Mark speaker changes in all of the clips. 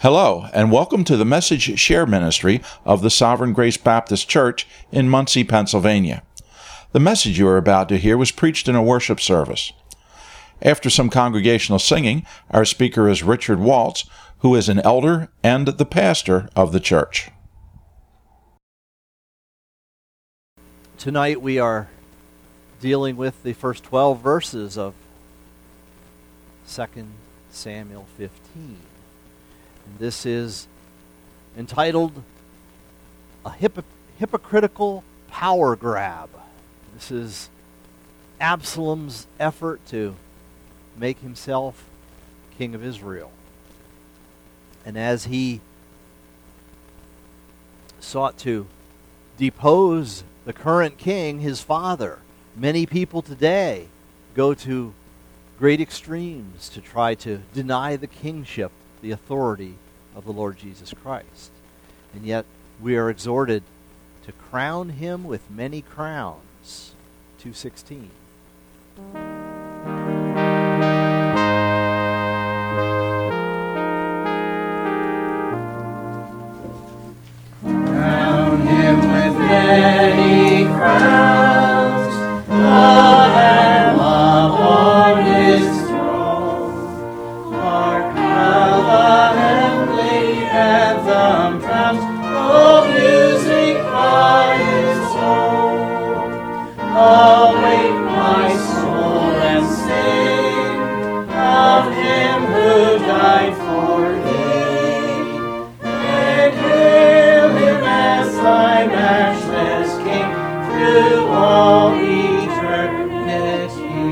Speaker 1: Hello, and welcome to the Message Share Ministry of the Sovereign Grace Baptist Church in Muncie, Pennsylvania. The message you are about to hear was preached in a worship service. After some congregational singing, our speaker is Richard Waltz, who is an elder and the pastor of the church.
Speaker 2: Tonight we are dealing with the first 12 verses of 2 Samuel 15. And this is entitled A Hypocritical Power Grab. This is Absalom's effort to make himself king of Israel. And as he sought to depose the current king, his father, many people today go to great extremes to try to deny the kingship, the authority of the Lord Jesus Christ. And yet we are exhorted to crown him with many crowns. 2:16.
Speaker 3: Crown him with many crowns, the Lamb upon his throne. Hark now the heavenly anthem drowns, oh music by his own. Awake my soul and sing of him who died for thee, and hail him as thy matchless King through all eternity.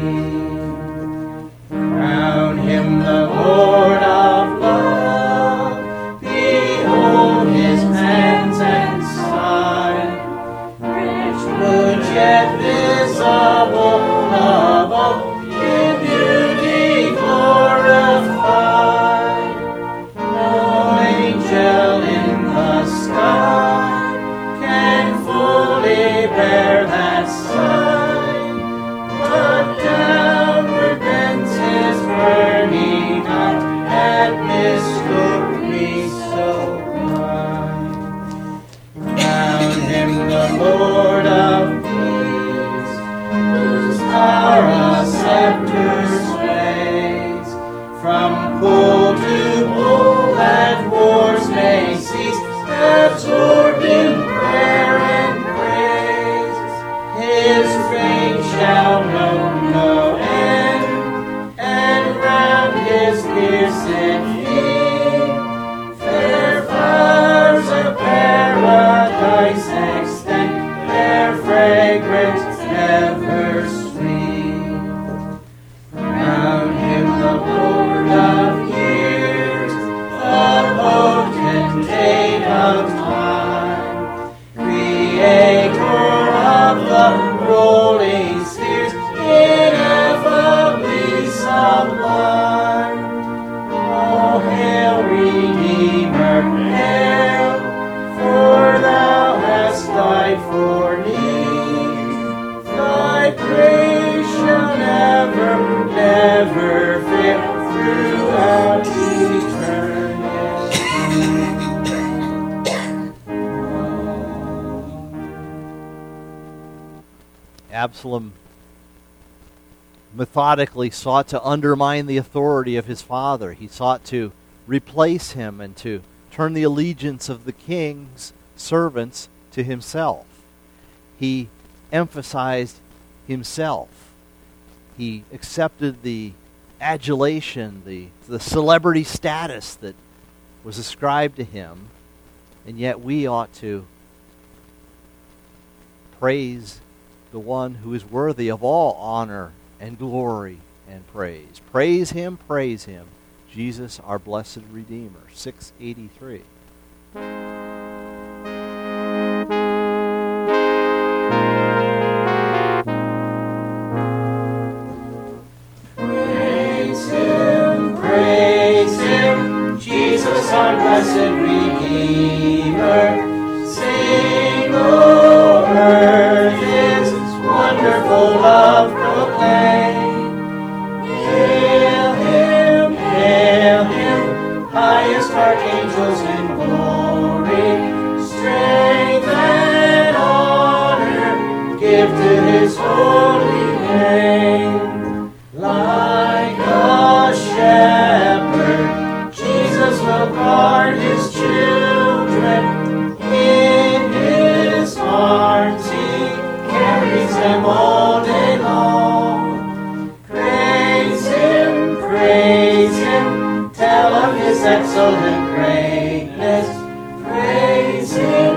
Speaker 3: Crown him the Lord of love, behold his hands and side, rich wound yet visible above, in beauty glorified. No angel in the sky can fully bear that sign, but downward bends his burning eye at mystery so blind. Crown him the Lord of peace, whose power a scepter sways. From pole to pole that wars may cease, absorbing prayer and praise. His reign shall know no end, and round his pierced feet fair flowers of paradise extend, their fragrance ever sweet. Crown him the Lord of years, the potentate of time, creator of the rolling spheres, ineffably sublime. Oh, hail, Redeemer, hail, for thou hast died for me. Thy praise shall never, never fail throughout eternity.
Speaker 2: Absalom methodically sought to undermine the authority of his father. He sought to replace him and to turn the allegiance of the king's servants to himself. He emphasized himself. He accepted the adulation, the celebrity status that was ascribed to him, and yet we ought to praise the one who is worthy of all honor and glory and praise. Praise him, Jesus, our blessed Redeemer. 683.
Speaker 3: Praise him, Jesus, our blessed Redeemer. Sing, O earth, his wonderful love proclaim. Hail him, highest archangels in glory. Strength and honor give to his holy name. Like a shepherd, Jesus will guard his children. In his arms he carries them all day long. Praise him, tell of his excellent greatness. Praise him,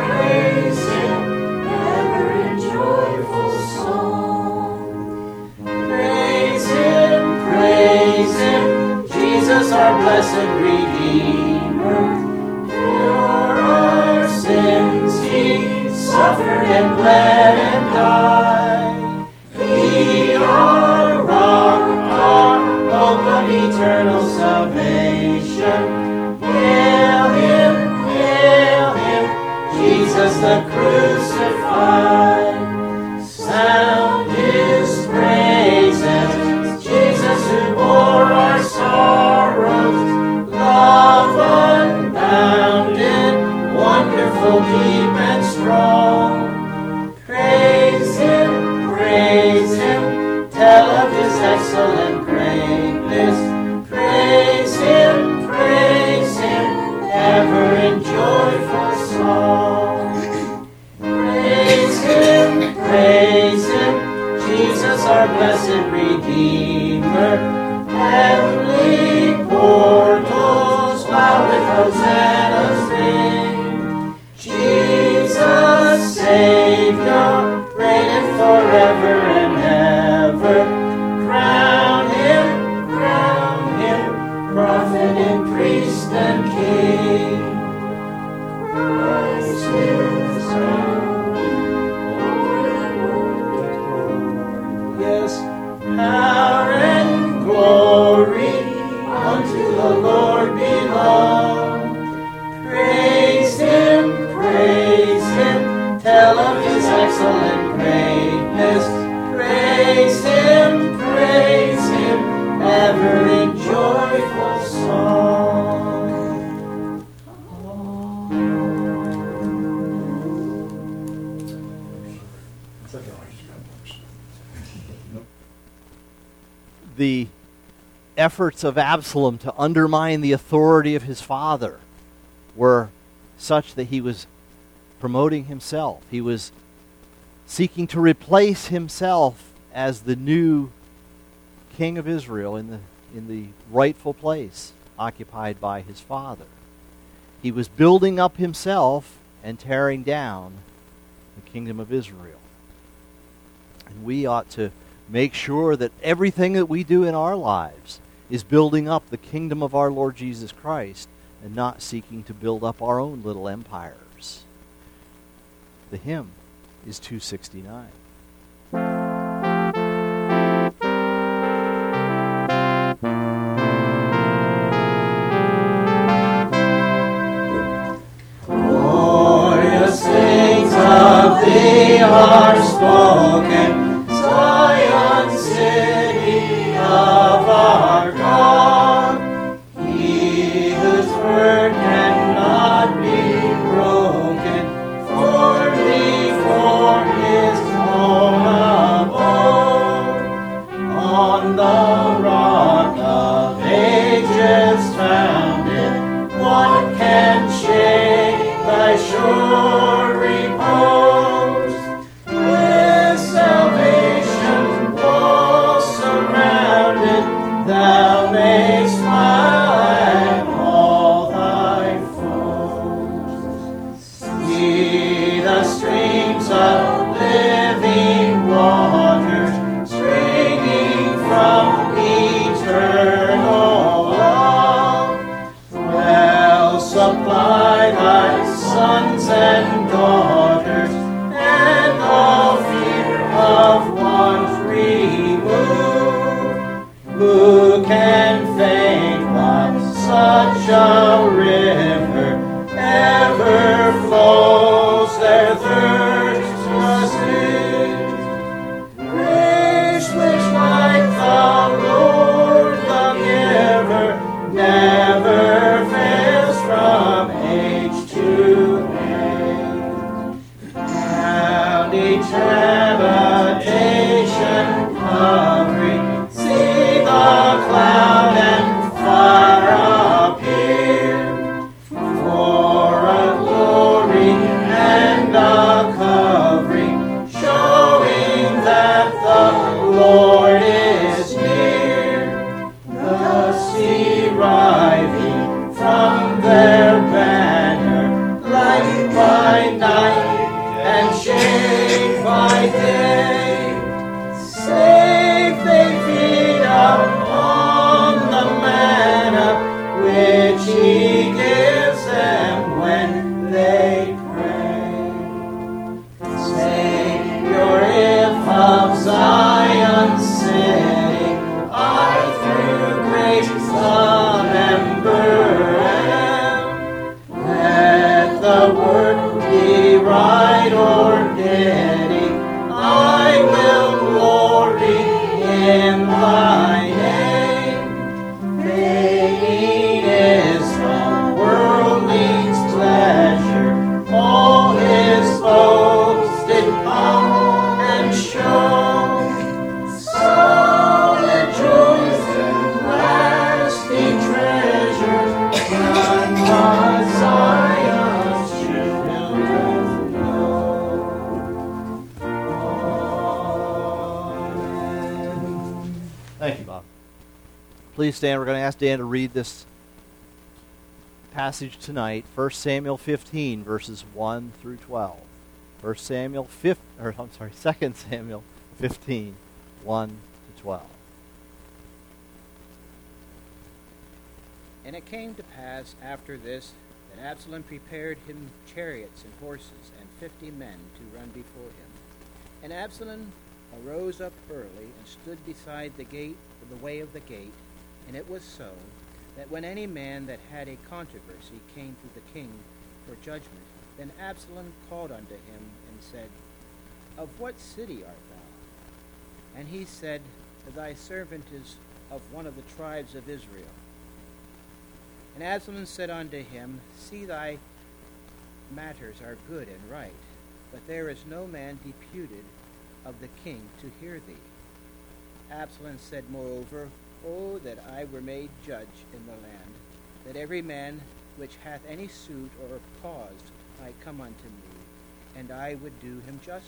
Speaker 3: ever in joyful song. Praise him, Jesus our blessed Redeemer. For our sins he suffered and bled and died. He our rock, our hope of eternal salvation. Hail him, Jesus the crucified. Sound his praises, Jesus who bore our sorrows. Love unbounded, wonderful, deep and strong. Praise him, tell of his excellent greatness. Praise him, ever in joyful song. Praise him, Jesus our blessed Redeemer. Heavenly portals loud with hosannas ring. Jesus Savior, reigning forever and ever. Crown him, prophet and priest and king. Christ is crowned over the world. Yes, power and glory unto the Lord belong. Praise him, tell of his excellent greatness. Praise him, ever in joyful song.
Speaker 2: The efforts of Absalom to undermine the authority of his father were such that he was promoting himself. He was seeking to replace himself as the new king of Israel in the rightful place occupied by his father. He was building up himself and tearing down the kingdom of Israel. And we ought to make sure that everything that we do in our lives is building up the kingdom of our Lord Jesus Christ and not seeking to build up our own little empires. The hymn is 269.
Speaker 3: Glorious things of thee are spoken, Zion, city of our God. He whose word cannot be broken, for his own abode. On the rock of ages founded, what can shake thy sure repose? With salvation walls surrounded, thou mayst smile at all thy foes. See the streams of living waters springing from eternal love. Well supply thy sons and daughters, and all fear of want remove. Who can faint while such a river ever flows their thirstless ears? Grace which like the Lord the giver never fails.
Speaker 2: Please stand. We're going to ask Dan to read this passage tonight. 1 Samuel 15, verses 1 through 12. 2 Samuel 15, 1 to 12.
Speaker 4: And it came to pass after this that Absalom prepared him chariots and horses and 50 men to run before him. And Absalom arose up early and stood beside the gate, the way of the gate. And it was so that when any man that had a controversy came to the king for judgment, then Absalom called unto him and said, Of what city art thou? And he said, Thy servant is of one of the tribes of Israel. And Absalom said unto him, See, thy matters are good and right, but there is no man deputed of the king to hear thee. Absalom said moreover, O that I were made judge in the land, that every man which hath any suit or cause might come unto me, and I would do him justice.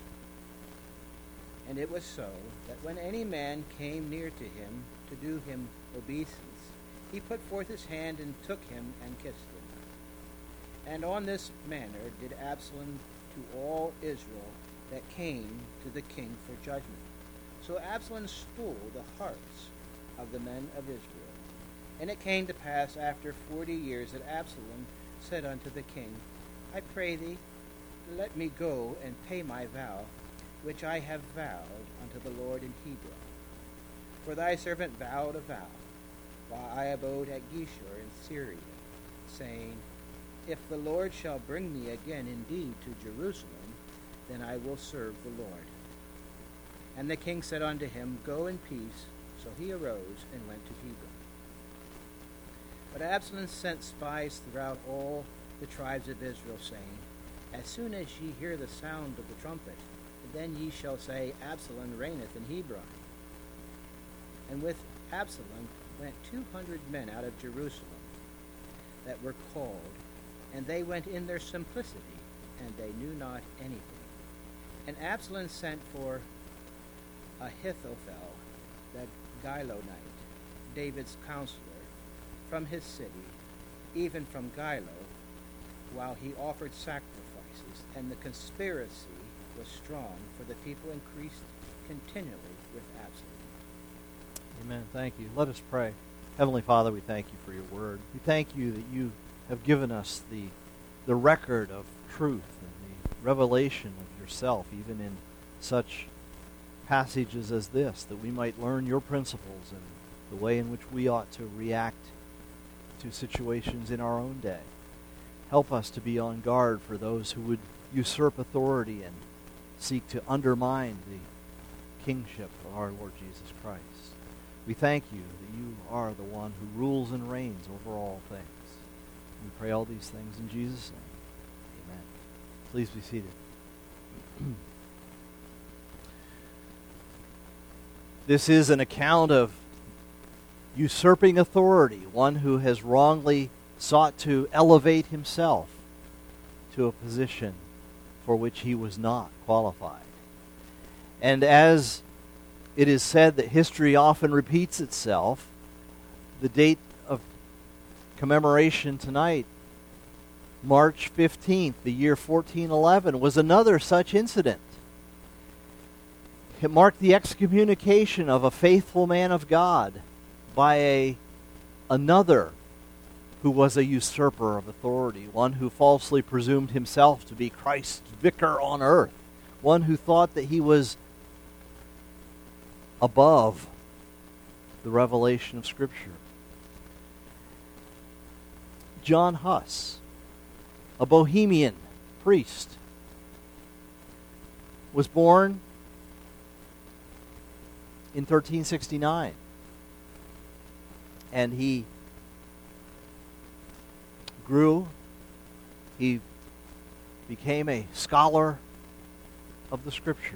Speaker 4: And it was so, that when any man came near to him to do him obeisance, he put forth his hand and took him and kissed him. And on this manner did Absalom to all Israel that came to the king for judgment. So Absalom stole the hearts of the men of Israel. And it came to pass after 40 years that Absalom said unto the king, I pray thee, let me go and pay my vow, which I have vowed unto the Lord in Hebron. For thy servant vowed a vow, while I abode at Geshur in Syria, saying, If the Lord shall bring me again indeed to Jerusalem, then I will serve the Lord. And the king said unto him, Go in peace. So he arose and went to Hebron. But Absalom sent spies throughout all the tribes of Israel, saying, As soon as ye hear the sound of the trumpet, then ye shall say, Absalom reigneth in Hebron. And with Absalom went 200 men out of Jerusalem that were called, and they went in their simplicity, and they knew not anything. And Absalom sent for Ahithophel, the Gilonite, David's counselor, from his city, even from Gilo, while he offered sacrifices, and the conspiracy was strong, for the people increased continually with Absalom.
Speaker 2: Amen. Thank you. Let us pray. Heavenly Father, we thank you for your word. We thank you that you have given us the record of truth and the revelation of yourself, even in such passages as this, that we might learn your principles and the way in which we ought to react to situations in our own day. Help us to be on guard for those who would usurp authority and seek to undermine the kingship of our Lord Jesus Christ. We thank you that you are the one who rules and reigns over all things. We pray all these things in Jesus' name. Amen. Please be seated. This is an account of usurping authority, one who has wrongly sought to elevate himself to a position for which he was not qualified. And as it is said that history often repeats itself, the date of commemoration tonight, March 15th, the year 1411, was another such incident. It marked the excommunication of a faithful man of God by another who was a usurper of authority, one who falsely presumed himself to be Christ's vicar on earth, one who thought that he was above the revelation of Scripture. John Huss, a Bohemian priest, was born in 1369. And he grew. He became a scholar of the Scriptures.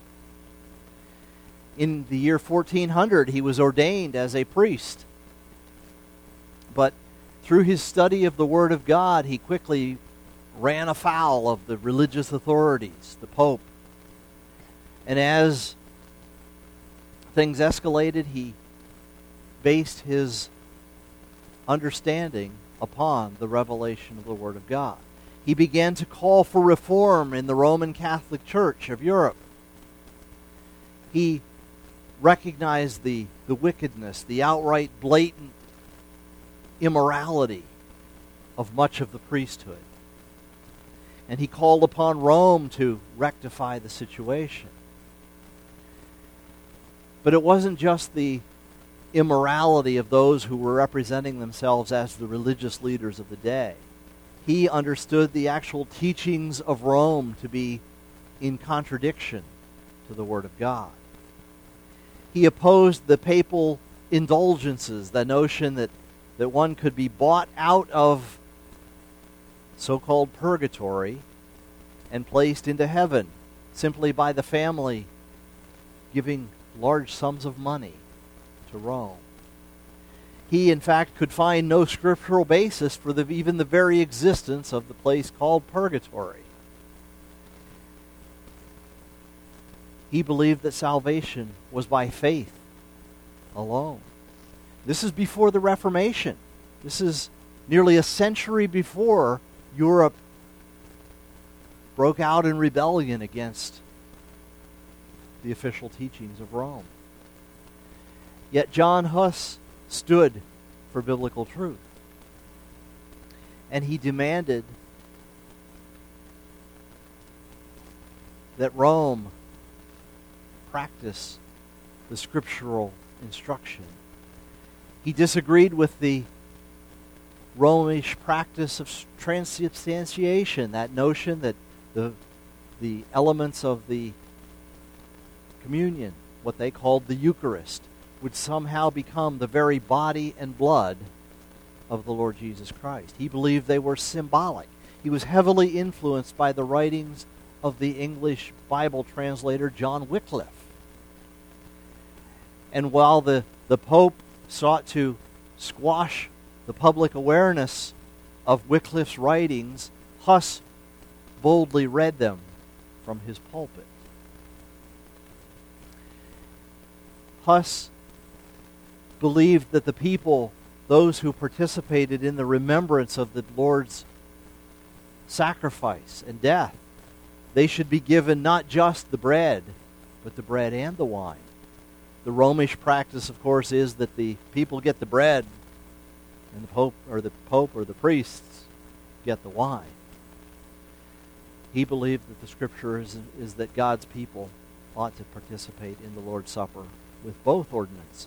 Speaker 2: In the year 1400, he was ordained as a priest. But through his study of the Word of God, he quickly ran afoul of the religious authorities, the Pope. And as things escalated, he based his understanding upon the revelation of the Word of God. He began to call for reform in the Roman Catholic Church of Europe. He recognized the wickedness, the outright blatant immorality of much of the priesthood. And he called upon Rome to rectify the situation. But it wasn't just the immorality of those who were representing themselves as the religious leaders of the day. He understood the actual teachings of Rome to be in contradiction to the Word of God. He opposed the papal indulgences, the notion that one could be bought out of so-called purgatory and placed into heaven simply by the family giving large sums of money to Rome. He, in fact, could find no scriptural basis for even the very existence of the place called purgatory. He believed that salvation was by faith alone. This is before the Reformation. This is nearly a century before Europe broke out in rebellion against the official teachings of Rome. Yet John Huss stood for biblical truth. And he demanded that Rome practice the scriptural instruction. He disagreed with the Romish practice of transubstantiation, that notion that the elements of the communion, what they called the Eucharist, would somehow become the very body and blood of the Lord Jesus Christ. He believed they were symbolic. He was heavily influenced by the writings of the English Bible translator John Wycliffe. And while the Pope sought to squash the public awareness of Wycliffe's writings, Huss boldly read them from his pulpit. Huss believed that the people, those who participated in the remembrance of the Lord's sacrifice and death, they should be given not just the bread, but the bread and the wine. The Romish practice, of course, is that the people get the bread and the Pope or the priests get the wine. He believed that the Scripture is that God's people ought to participate in the Lord's Supper with both ordinances.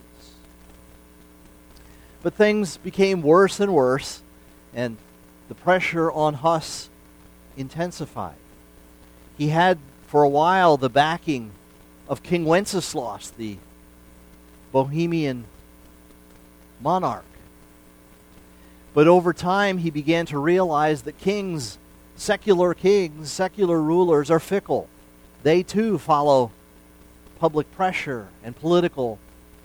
Speaker 2: But things became worse and worse, and the pressure on Huss intensified. He had, for a while, the backing of King Wenceslaus, the Bohemian monarch. But over time, he began to realize that secular rulers are fickle. They too follow public pressure and political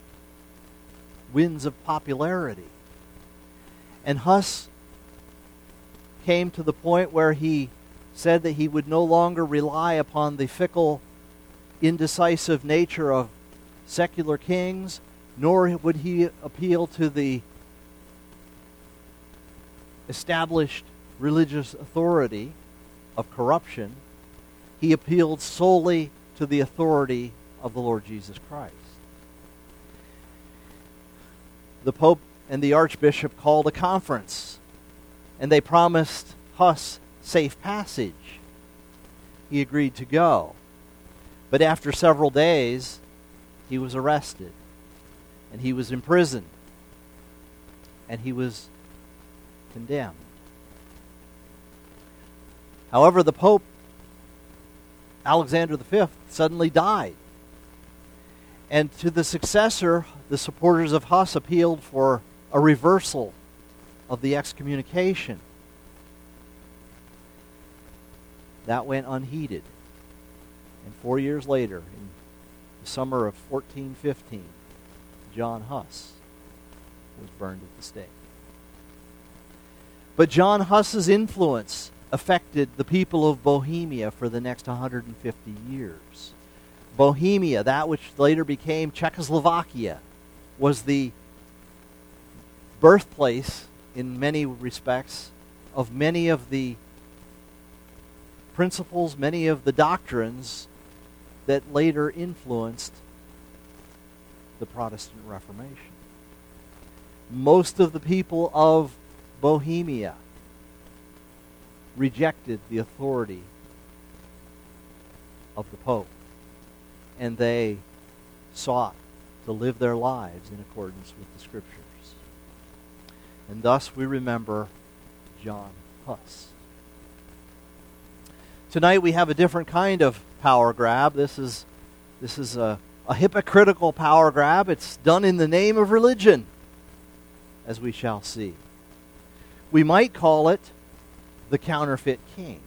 Speaker 2: winds of popularity. And Huss came to the point where he said that he would no longer rely upon the fickle, indecisive nature of secular kings, nor would he appeal to the established religious authority of corruption. He appealed solely to the authority of the Lord Jesus Christ. The Pope and the Archbishop called a conference, and they promised Huss safe passage. He agreed to go. But after several days, he was arrested, and he was imprisoned, and he was condemned. However, the Pope, Alexander V, suddenly died. And to the successor, the supporters of Huss appealed for a reversal of the excommunication. That went unheeded. And 4 years later, in the summer of 1415, John Huss was burned at the stake. But John Huss's influence affected the people of Bohemia for the next 150 years. Bohemia, that which later became Czechoslovakia, was the birthplace, in many respects, of many of the principles, many of the doctrines that later influenced the Protestant Reformation. Most of the people of Bohemia rejected the authority of the Pope, and they sought to live their lives in accordance with the Scriptures. And thus we remember John Huss. Tonight we have a different kind of power grab. This is a hypocritical power grab. It's done in the name of religion, as we shall see. We might call it the counterfeit king.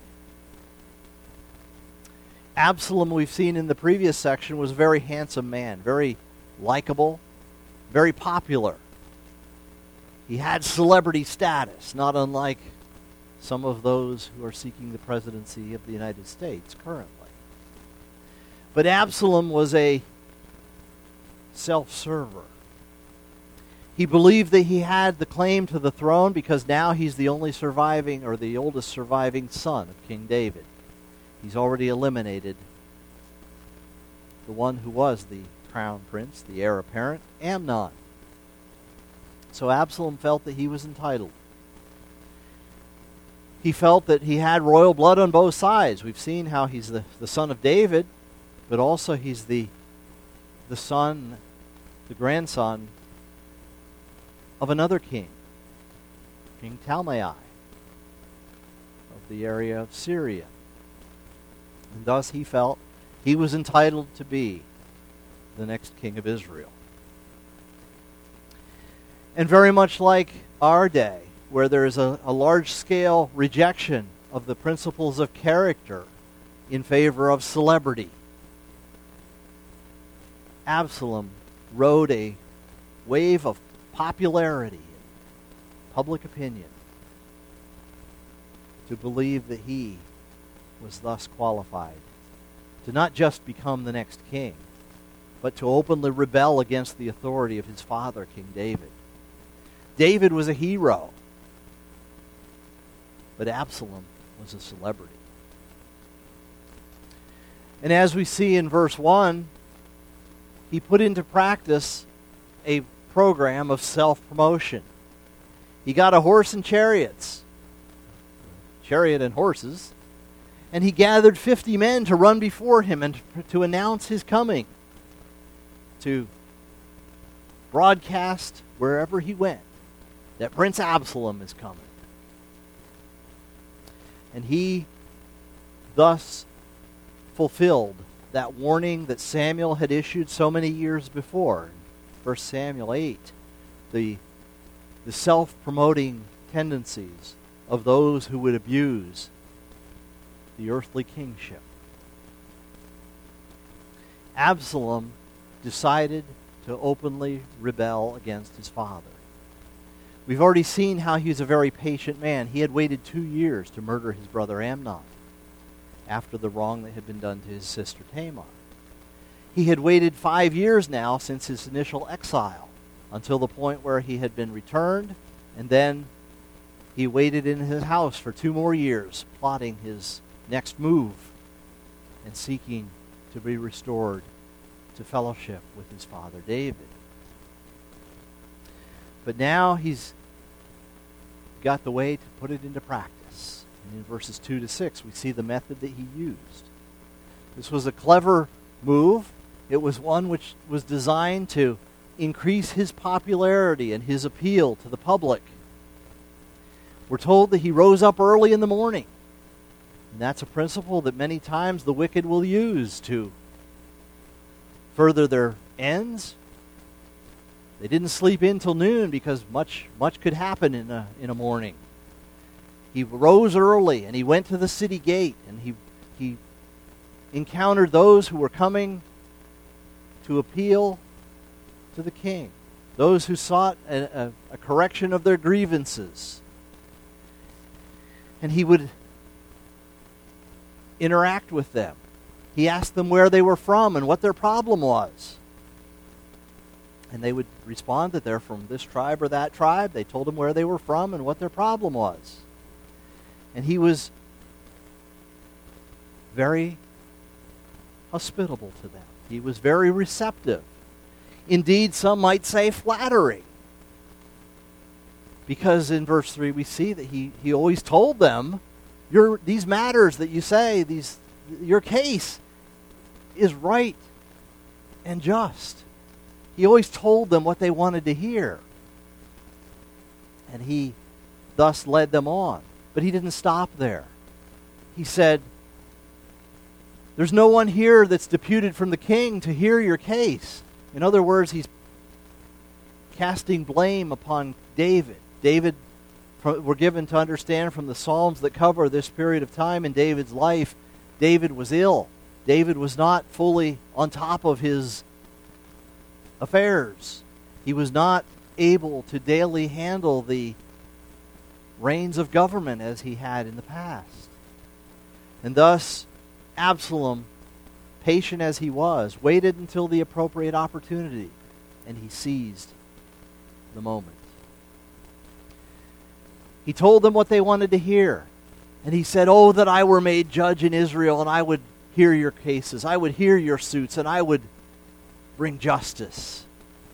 Speaker 2: Absalom, we've seen in the previous section, was a very handsome man, very likable, very popular. He had celebrity status, not unlike some of those who are seeking the presidency of the United States currently. But Absalom was a self-server. He believed that he had the claim to the throne because now he's the only surviving, or the oldest surviving son of King David. He's already eliminated the one who was the crown prince, the heir apparent, Amnon. So Absalom felt that he was entitled. He felt that he had royal blood on both sides. We've seen how he's the son of David, but also he's the son, the grandson of another king, King Talmai of the area of Syria. And thus he felt he was entitled to be the next king of Israel. And very much like our day, where there is a large-scale rejection of the principles of character in favor of celebrity, Absalom rode a wave of popularity and public opinion to believe that he was thus qualified to not just become the next king, but to openly rebel against the authority of his father, King David. David was a hero, but Absalom was a celebrity. And as we see in verse 1, he put into practice a program of self-promotion. He got a horse and chariot and horses, and he gathered 50 men to run before him and to announce his coming, to broadcast wherever he went that Prince Absalom is coming. And he thus fulfilled that warning that Samuel had issued so many years before. 1 Samuel 8, the self-promoting tendencies of those who would abuse the earthly kingship. Absalom decided to openly rebel against his father. We've already seen how he was a very patient man. He had waited 2 years to murder his brother Amnon after the wrong that had been done to his sister Tamar. He had waited 5 years now since his initial exile, until the point where he had been returned, and then he waited in his house for 2 more years, plotting his next move and seeking to be restored to fellowship with his father David. But now he's got the way to put it into practice. And in verses 2 to 6, we see the method that he used. This was a clever move. It was one which was designed to increase his popularity and his appeal to the public. We're told that he rose up early in the morning. And that's a principle that many times the wicked will use to further their ends. They didn't sleep in till noon because much could happen in a morning. He rose early and he went to the city gate, and he encountered those who were coming to appeal to the king, those who sought a correction of their grievances. And he would interact with them. He asked them where they were from and what their problem was. And they would respond that they're from this tribe or that tribe. They told him where they were from and what their problem was. And he was very hospitable to them. He was very receptive. Indeed, some might say flattering. Because in verse 3 we see that he always told them, these matters that you say, your case is right and just. He always told them what they wanted to hear. And he thus led them on. But he didn't stop there. He said, there's no one here that's deputed from the king to hear your case. In other words, he's casting blame upon David. David, we're given to understand from the Psalms that cover this period of time in David's life, David was ill. David was not fully on top of his affairs. He was not able to daily handle the reins of government as he had in the past. And thus, Absalom, patient as he was, waited until the appropriate opportunity, and he seized the moment. He told them what they wanted to hear, and he said, "Oh, that I were made judge in Israel, and I would hear your cases, I would hear your suits, and I would bring justice."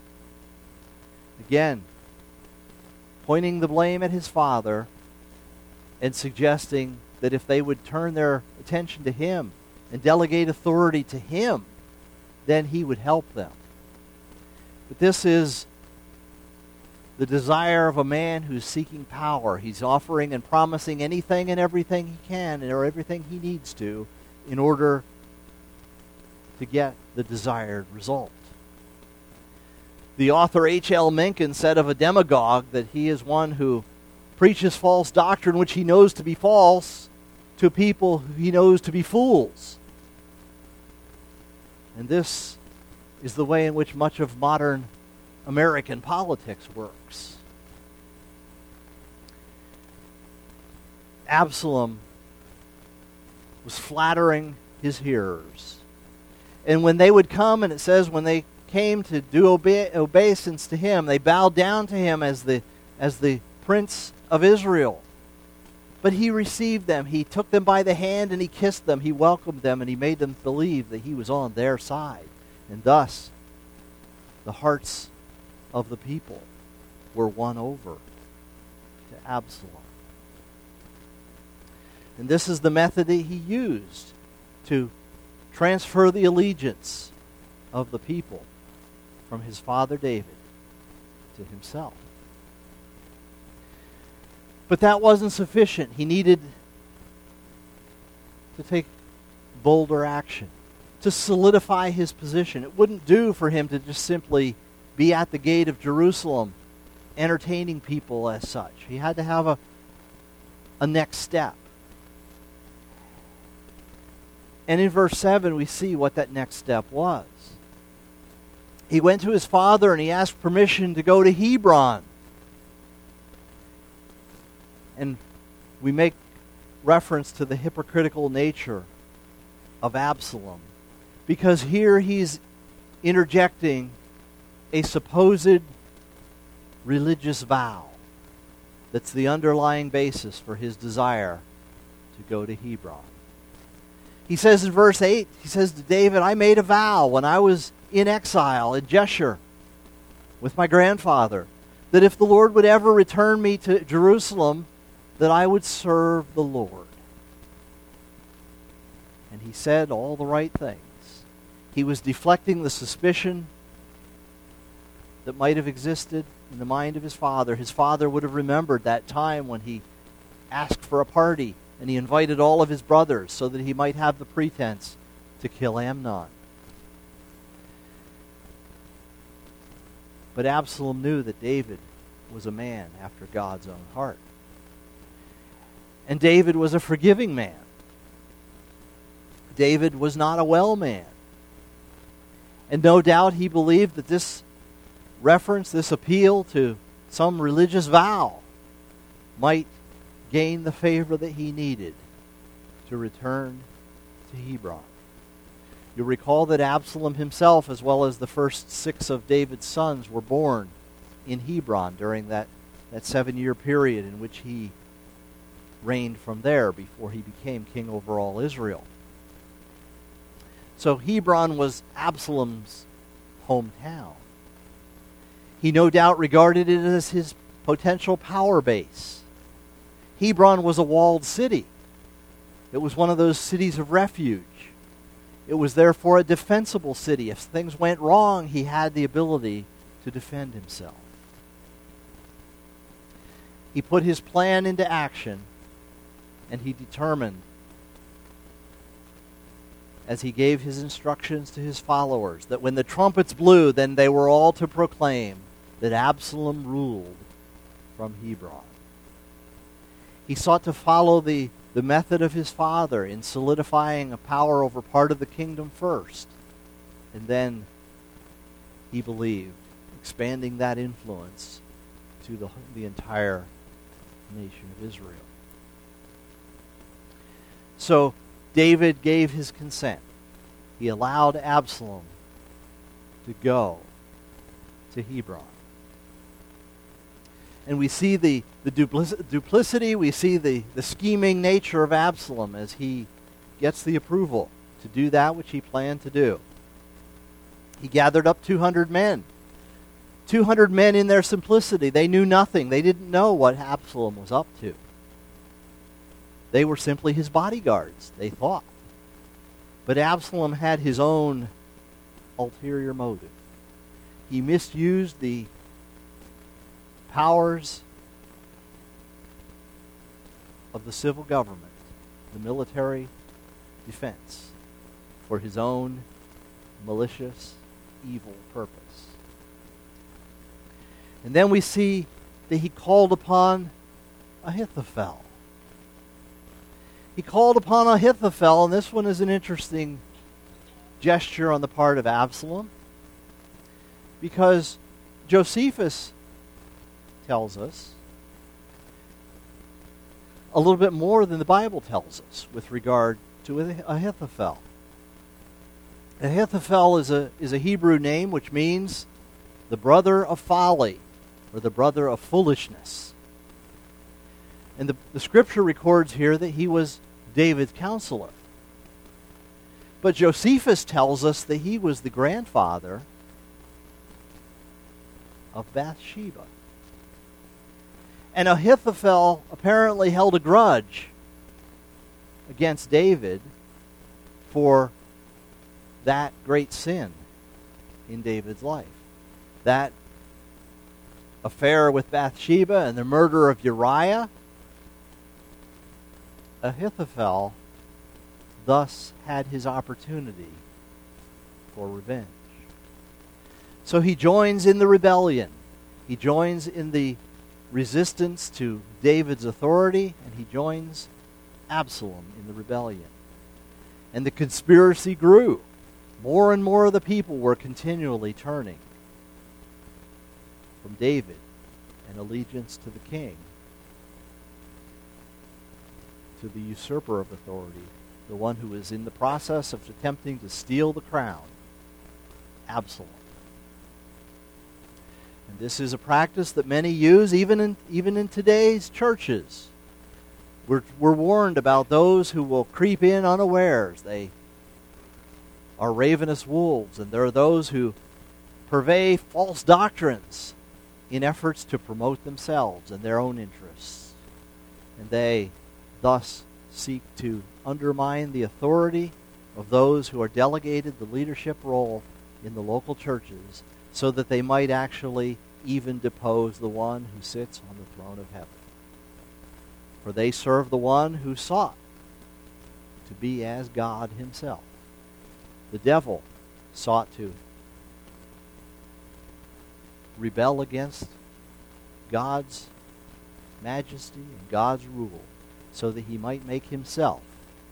Speaker 2: Again, pointing the blame at his father and suggesting that if they would turn their attention to him and delegate authority to him, then he would help them. But this is the desire of a man who's seeking power. He's offering and promising anything and everything he can or everything he needs to in order to get the desired result. The author H.L. Mencken said of a demagogue that he is one who preaches false doctrine which he knows to be false to people who he knows to be fools. And this is the way in which much of modern American politics works. Absalom was flattering his hearers. And when they would come, and it says when they came to do obeisance to him, they bowed down to him as the prince of Israel. But he received them. He took them by the hand and he kissed them. He welcomed them and he made them believe that he was on their side. And thus, the hearts of the people were won over to Absalom. And this is the method that he used to transfer the allegiance of the people from his father David to himself. But that wasn't sufficient. He needed to take bolder action, to solidify his position. It wouldn't do for him to just simply be at the gate of Jerusalem entertaining people as such. He had to have a next step. And in verse 7 we see what that next step was. He went to his father and he asked permission to go to Hebron. And we make reference to the hypocritical nature of Absalom, because here he's interjecting a supposed religious vow that's the underlying basis for his desire to go to Hebron. He says in verse 8, he says to David, "I made a vow when I was in exile in Jeshurun with my grandfather, that if the Lord would ever return me to Jerusalem, that I would serve the Lord." And he said all the right things. He was deflecting the suspicion that might have existed in the mind of his father. His father would have remembered that time when he asked for a party and he invited all of his brothers so that he might have the pretense to kill Amnon. But Absalom knew that David was a man after God's own heart. And David was a forgiving man. David was not a well man. And no doubt he believed that this reference, this appeal to some religious vow might gain the favor that he needed to return to Hebron. You recall that Absalom himself, as well as the first 6 of David's sons, were born in Hebron during that 7-year period in which he reigned from there before he became king over all Israel. So Hebron was Absalom's hometown. He no doubt regarded it as his potential power base. Hebron was a walled city. It was one of those cities of refuge. It was therefore a defensible city. If things went wrong, he had the ability to defend himself. He put his plan into action, and he determined, as he gave his instructions to his followers, that when the trumpets blew, then they were all to proclaim that Absalom ruled from Hebron. He sought to follow the method of his father in solidifying a power over part of the kingdom first, and then, he believed, expanding that influence to the entire nation of Israel. So David gave his consent. He allowed Absalom to go to Hebron. And we see the duplicity, we see the scheming nature of Absalom as he gets the approval to do that which he planned to do. He gathered up 200 men. 200 men in their simplicity. They knew nothing. They didn't know what Absalom was up to. They were simply his bodyguards, they thought. But Absalom had his own ulterior motive. He misused the powers of the civil government, the military defense, for his own malicious, evil purpose. And then we see that he called upon Ahithophel. He called upon Ahithophel, and this one is an interesting gesture on the part of Absalom, because Josephus tells us a little bit more than the Bible tells us with regard to Ahithophel. Ahithophel is a Hebrew name which means the brother of folly, or the brother of foolishness. And the scripture records here that he was David's counselor. But Josephus tells us that he was the grandfather of Bathsheba. And Ahithophel apparently held a grudge against David for that great sin in David's life. That affair with Bathsheba and the murder of Uriah. Ahithophel thus had his opportunity for revenge. So he joins in the rebellion. He joins in the resistance to David's authority, and he joins Absalom in the rebellion. And the conspiracy grew. More and more of the people were continually turning from David and allegiance to the king to the usurper of authority, the one who is in the process of attempting to steal the crown, Absalom. And this is a practice that many use even in today's churches. We're warned about those who will creep in unawares. They are ravenous wolves, and there are those who purvey false doctrines in efforts to promote themselves and their own interests. And they thus seek to undermine the authority of those who are delegated the leadership role in the local churches, so that they might actually even depose the one who sits on the throne of heaven. For they serve the one who sought to be as God himself. The devil sought to rebel against God's majesty and God's rule, so that he might make himself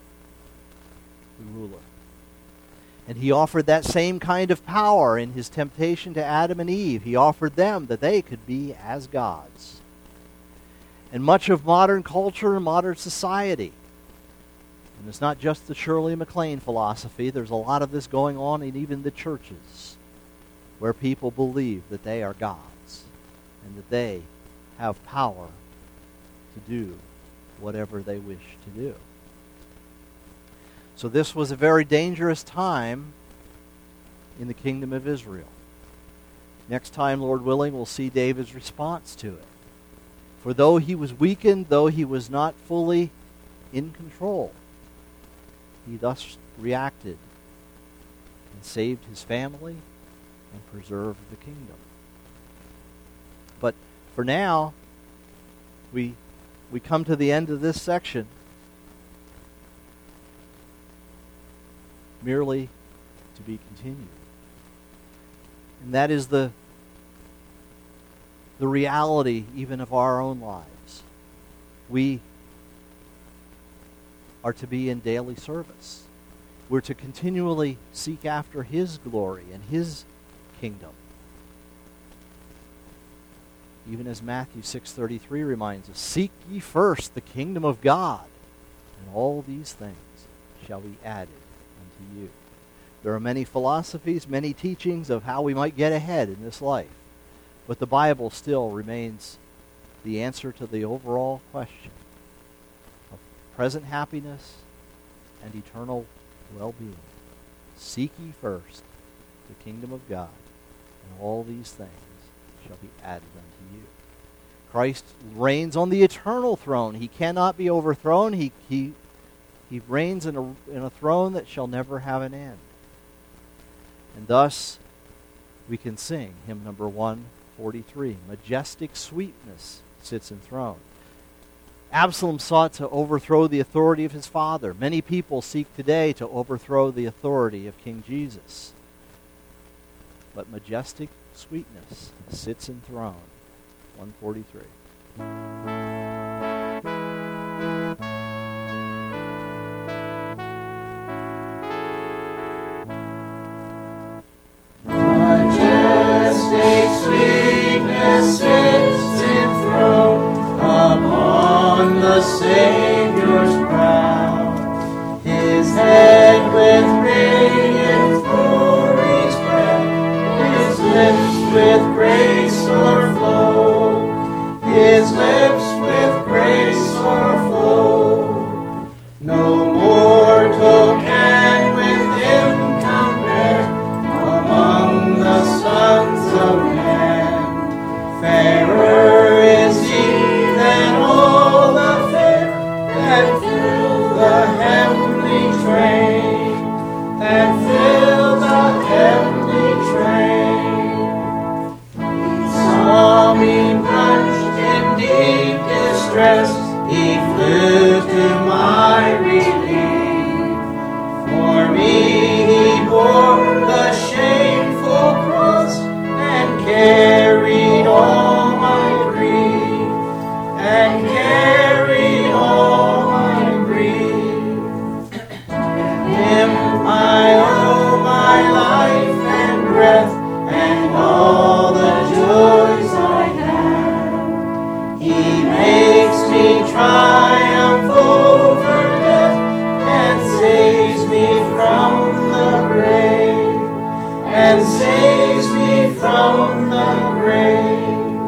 Speaker 2: the ruler. And he offered that same kind of power in his temptation to Adam and Eve. He offered them that they could be as gods. And much of modern culture and modern society And it's not just the Shirley MacLaine philosophy. There's a lot of this going on in even the churches where people believe that they are gods and that they have power to do whatever they wish to do. So this was a very dangerous time in the kingdom of Israel. Next time, Lord willing, we'll see David's response to it. For though he was weakened, though he was not fully in control, he thus reacted and saved his family and preserved the kingdom. But for now, we come to the end of this section merely to be continued. And that is the reality even of our own lives. We are to be in daily service. We're to continually seek after His glory and His kingdom. Even as Matthew 6:33 reminds us, seek ye first the kingdom of God, and all these things shall be added unto you. There are many philosophies, many teachings of how we might get ahead in this life. But the Bible still remains the answer to the overall question of present happiness and eternal well-being. Seek ye first the kingdom of God, and all these things shall be added unto you. Christ reigns on the eternal throne. He cannot be overthrown. He reigns in a throne that shall never have an end. And thus, we can sing hymn number 143, Majestic Sweetness Sits enthroned. Absalom sought to overthrow the authority of his father. Many people seek today to overthrow the authority of King Jesus. But majestic sweetness sits enthroned. 143.
Speaker 3: Sweetness sits enthroned upon the Savior's brow. His head with radiant glory's crown, His lips with grace o'erflow, His lips with grace o'erflow. No mortal can with Him compare among the sons of men. Fairer is He than all the fair that fill the heavenly train, that fill the heavenly train. He saw me plunged in deep distress, He flew to my relief. For me He bore the shameful cross and carried all my grief, and carried all my grief. Him I owe my life and breath, and all the joys I have. He makes me triumph over death, and saves me from the grave, and saves me from the grave.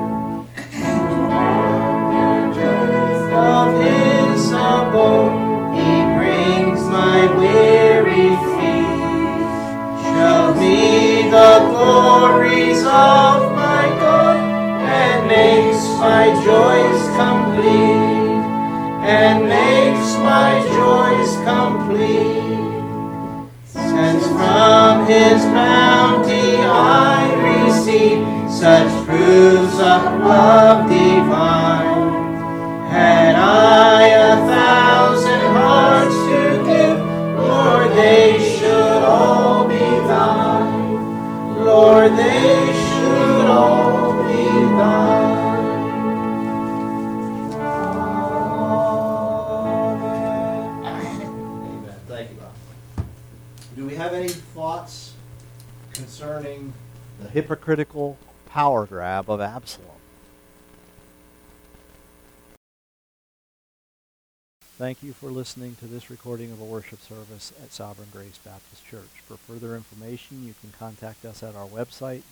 Speaker 3: Of His abode, He brings my weary feet. Show me the glories of my God, and makes my joys complete, and makes my joys complete. Since from His bounty I receive such proofs of love divine, had I 1,000 hearts to give, Lord, they should all be thine. Lord, they should all be thine.
Speaker 2: Amen. Thank you, Bob. Do we have any thoughts concerning the hypocritical power grab of Absalom? Thank you for listening to this recording of a worship service at Sovereign Grace Baptist Church. For further information, you can contact us at our website,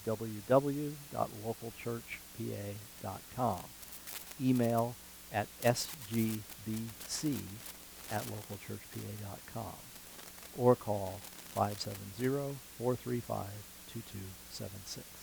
Speaker 2: www.localchurchpa.com. Email at sgbbc@localchurchpa.com or call 570-435-2276.